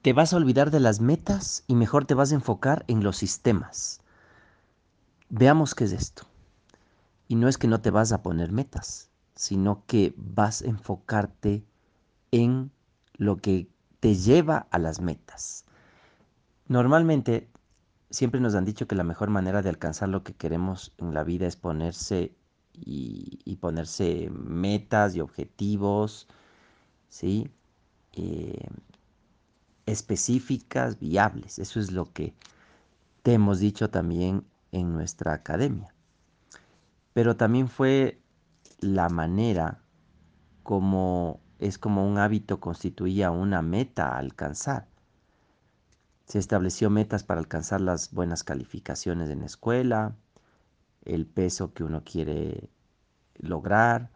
te vas a olvidar de las metas y mejor te vas a enfocar en los sistemas. Veamos qué es esto. Y no es que no te vas a poner metas, sino que vas a enfocarte en lo que te lleva a las metas. Normalmente siempre nos han dicho que la mejor manera de alcanzar lo que queremos en la vida es ponerse y ponerse metas y objetivos, ¿sí? Eh, específicas, viables. Eso es lo que te hemos dicho también en nuestra academia. Pero también fue la manera como es como un hábito constituía una meta a alcanzar. Se estableció metas para alcanzar las buenas calificaciones en la escuela, el peso que uno quiere lograr,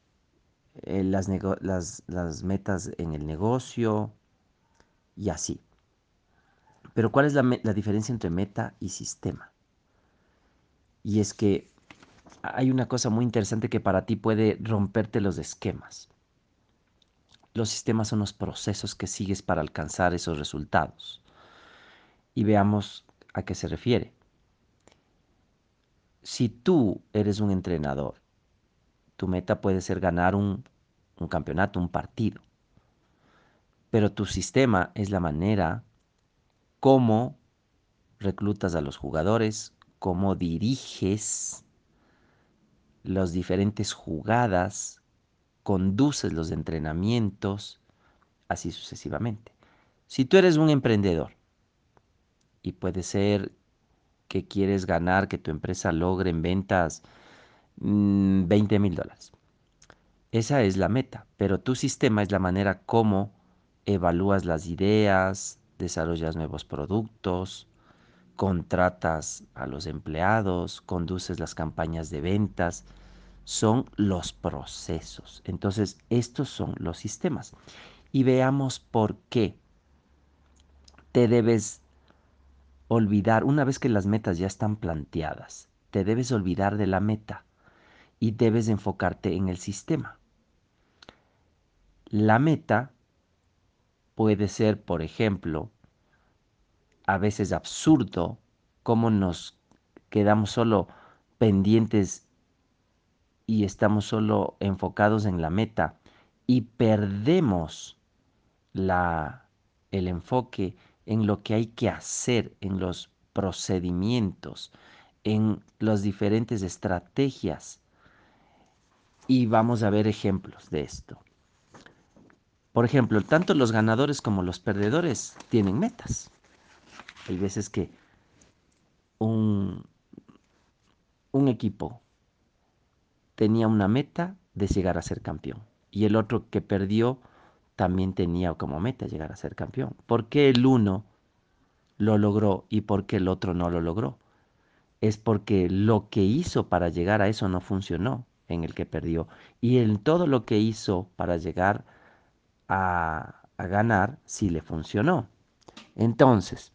las metas en el negocio y así. Pero ¿cuál es la diferencia entre meta y sistema? Y es que hay una cosa muy interesante que para ti puede romperte los esquemas. Los sistemas son los procesos que sigues para alcanzar esos resultados. Y veamos a qué se refiere. Si tú eres un entrenador, tu meta puede ser ganar un campeonato, un partido. Pero tu sistema es la manera cómo reclutas a los jugadores, cómo diriges las diferentes jugadas, conduces los entrenamientos, así sucesivamente. Si tú eres un emprendedor y puede ser que quieres ganar, que tu empresa logre en ventas $20,000. Esa es la meta, pero tu sistema es la manera como evalúas las ideas, desarrollas nuevos productos, contratas a los empleados, conduces las campañas de ventas. Son los procesos. Entonces, estos son los sistemas. Y veamos por qué te debes olvidar, una vez que las metas ya están planteadas, te debes olvidar de la meta y debes enfocarte en el sistema. La meta puede ser, por ejemplo, a veces absurdo, cómo nos quedamos solo pendientes y estamos solo enfocados en la meta y perdemos la, el enfoque en lo que hay que hacer, en los procedimientos, en las diferentes estrategias. Y vamos a ver ejemplos de esto. Por ejemplo, tanto los ganadores como los perdedores tienen metas. Hay veces que un, un equipo tenía una meta de llegar a ser campeón y el otro que perdió también tenía como meta llegar a ser campeón. ¿Por qué el uno lo logró y por qué el otro no lo logró? Es porque lo que hizo para llegar a eso no funcionó en el que perdió y en todo lo que hizo para llegar a ganar sí le funcionó. Entonces,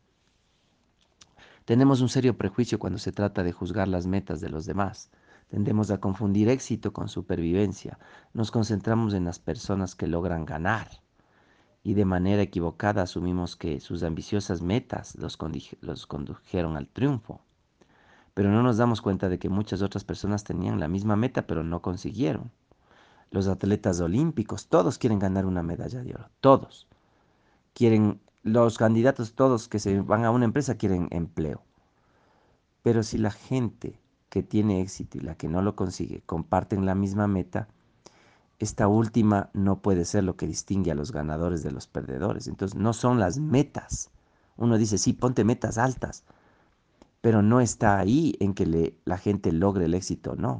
tenemos un serio prejuicio cuando se trata de juzgar las metas de los demás. Tendemos a confundir éxito con supervivencia. Nos concentramos en las personas que logran ganar y de manera equivocada asumimos que sus ambiciosas metas los condujeron al triunfo. Pero no nos damos cuenta de que muchas otras personas tenían la misma meta pero no consiguieron. Los atletas olímpicos, todos quieren ganar una medalla de oro, todos. Quieren, los candidatos todos que se van a una empresa quieren empleo. Pero si la gente que tiene éxito y la que no lo consigue comparten la misma meta, esta última no puede ser lo que distingue a los ganadores de los perdedores. Entonces no son las metas. Uno dice, sí, ponte metas altas, pero no está ahí en que la gente logre el éxito, no,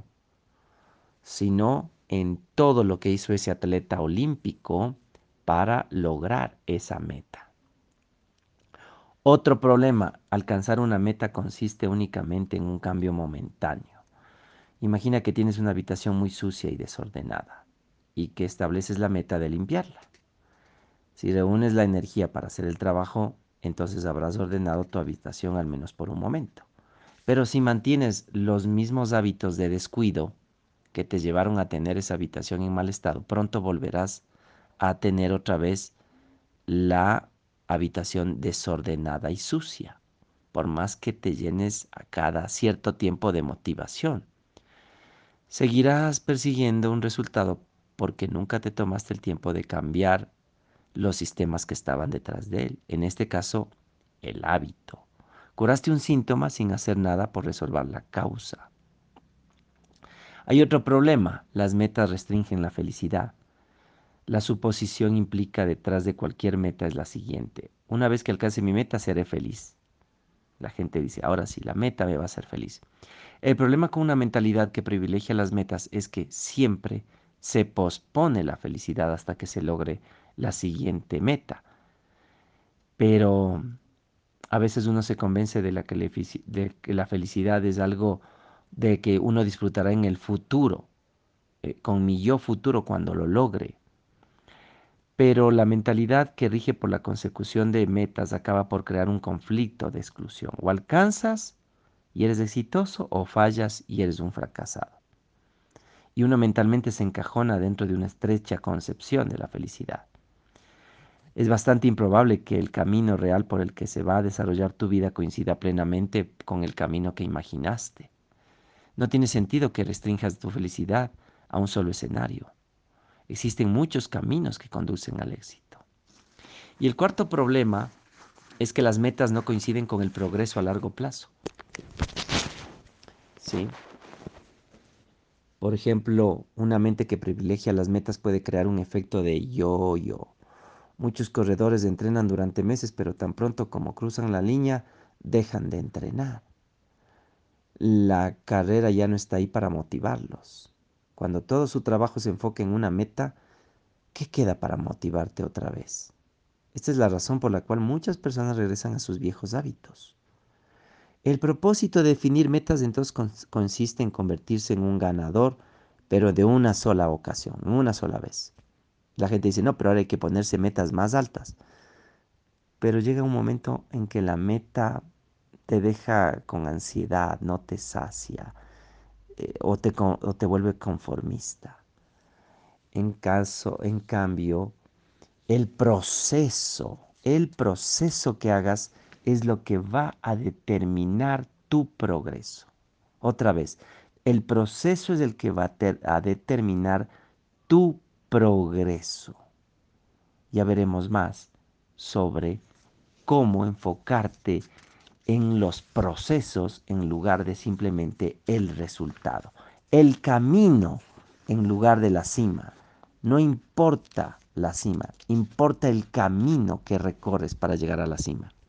sino en todo lo que hizo ese atleta olímpico para lograr esa meta. Otro problema, alcanzar una meta consiste únicamente en un cambio momentáneo. Imagina que tienes una habitación muy sucia y desordenada y que estableces la meta de limpiarla. Si reúnes la energía para hacer el trabajo, entonces habrás ordenado tu habitación al menos por un momento. Pero si mantienes los mismos hábitos de descuido que te llevaron a tener esa habitación en mal estado, pronto volverás a tener otra vez la habitación desordenada y sucia, por más que te llenes a cada cierto tiempo de motivación. Seguirás persiguiendo un resultado porque nunca te tomaste el tiempo de cambiar los sistemas que estaban detrás de él. En este caso, el hábito. Curaste un síntoma sin hacer nada por resolver la causa. Hay otro problema. Las metas restringen la felicidad. La suposición implica detrás de cualquier meta es la siguiente. Una vez que alcance mi meta, seré feliz. La gente dice, ahora sí, la meta me va a hacer feliz. El problema con una mentalidad que privilegia las metas es que siempre se pospone la felicidad hasta que se logre la siguiente meta. Pero a veces uno se convence de que la felicidad es algo de que uno disfrutará en el futuro, con mi yo futuro cuando lo logre. Pero la mentalidad que rige por la consecución de metas acaba por crear un conflicto de exclusión. O alcanzas y eres exitoso o fallas y eres un fracasado. Y uno mentalmente se encajona dentro de una estrecha concepción de la felicidad. Es bastante improbable que el camino real por el que se va a desarrollar tu vida coincida plenamente con el camino que imaginaste. No tiene sentido que restrinjas tu felicidad a un solo escenario. Existen muchos caminos que conducen al éxito. Y el cuarto problema es que las metas no coinciden con el progreso a largo plazo. ¿Sí? Por ejemplo, una mente que privilegia las metas puede crear un efecto de yo-yo. Muchos corredores entrenan durante meses, pero tan pronto como cruzan la línea, dejan de entrenar. La carrera ya no está ahí para motivarlos. Cuando todo su trabajo se enfoca en una meta, ¿qué queda para motivarte otra vez? Esta es la razón por la cual muchas personas regresan a sus viejos hábitos. El propósito de definir metas entonces consiste en convertirse en un ganador, pero de una sola ocasión, una sola vez. La gente dice, no, pero ahora hay que ponerse metas más altas. Pero llega un momento en que la meta te deja con ansiedad, no te sacia, o te vuelve conformista. En cambio, el proceso que hagas es lo que va a determinar tu progreso. Otra vez, el proceso es el que va a determinar tu progreso. Ya veremos más sobre cómo enfocarte en los procesos en lugar de simplemente el resultado. El camino en lugar de la cima. No importa la cima, importa el camino que recorres para llegar a la cima.